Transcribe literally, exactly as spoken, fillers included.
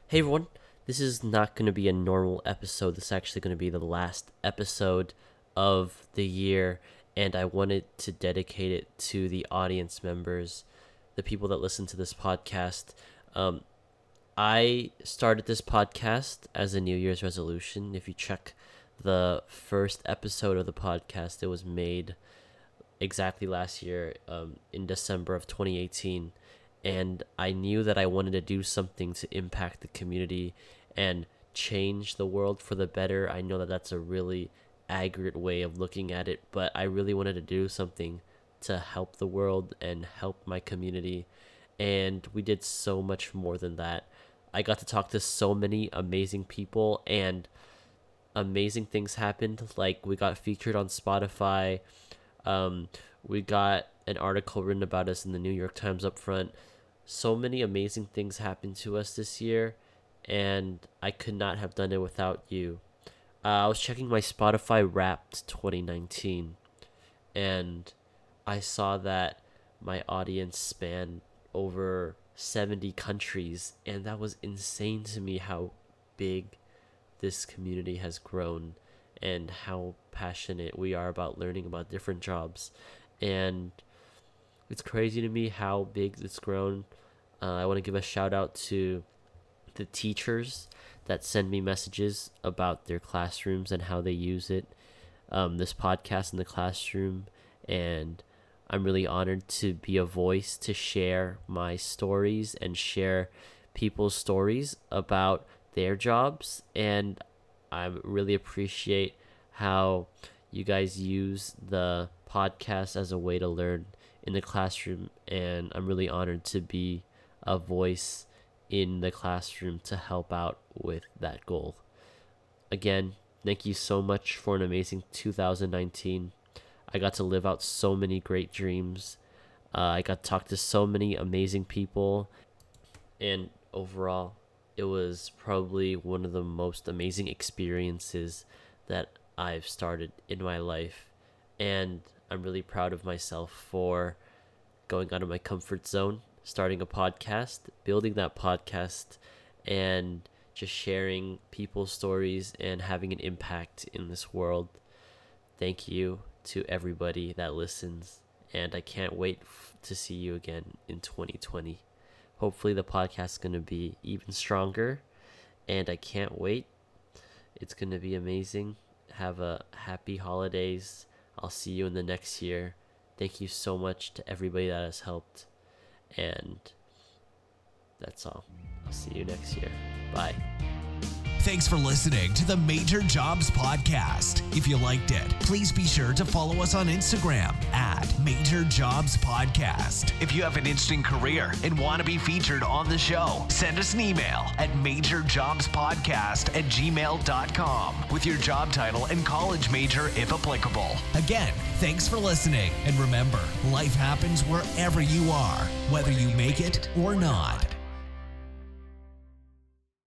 Hey everyone, this is not going to be a normal episode. This is actually going to be the last episode of the year, and I wanted to dedicate it to the audience members, the people that listen to this podcast. Um, I started this podcast as a New Year's resolution. If you check the first episode of the podcast, it was made exactly last year, um, in December of twenty eighteen. And I knew that I wanted to do something to impact the community and change the world for the better. I know that that's a really aggregate way of looking at it, but I really wanted to do something to help the world and help my community. And we did so much more than that. I got to talk to so many amazing people, and amazing things happened. Like, we got featured on Spotify. Um, we got an article written about us in the New York Times up front. So many amazing things happened to us this year, and I could not have done it without you. Uh, I was checking my Spotify Wrapped twenty nineteen, and I saw that my audience spanned over seventy countries, and that was insane to me how big this community has grown and how passionate we are about learning about different jobs. And it's crazy to me how big it's grown. Uh, I want to give a shout out to the teachers that send me messages about their classrooms and how they use it, um, this podcast in the classroom. And I'm really honored to be a voice to share my stories and share people's stories about their jobs. And I really appreciate how you guys use the podcast as a way to learn in the classroom, and I'm really honored to be a voice in the classroom to help out with that goal. Again, thank you so much for an amazing two thousand nineteen. I got to live out so many great dreams. Uh, I got to talk to so many amazing people, and overall, it was probably one of the most amazing experiences that I've started in my life. And I'm really proud of myself for going out of my comfort zone, starting a podcast, building that podcast, and just sharing people's stories and having an impact in this world. Thank you to everybody that listens, and I can't wait f- to see you again in twenty twenty. Hopefully the podcast is going to be even stronger, and I can't wait. It's going to be amazing. Have a happy holidays. I'll see you in the next year. Thank you so much to everybody that has helped. And that's all. I'll see you next year. Bye. Thanks for listening to the Major Jobs Podcast. If you liked it, please be sure to follow us on Instagram at Major Jobs Podcast. If you have an interesting career and want to be featured on the show, send us an email at majorjobspodcast at gmail dot com with your job title and college major if applicable. Again, thanks for listening. And remember, life happens wherever you are, whether you make it or not.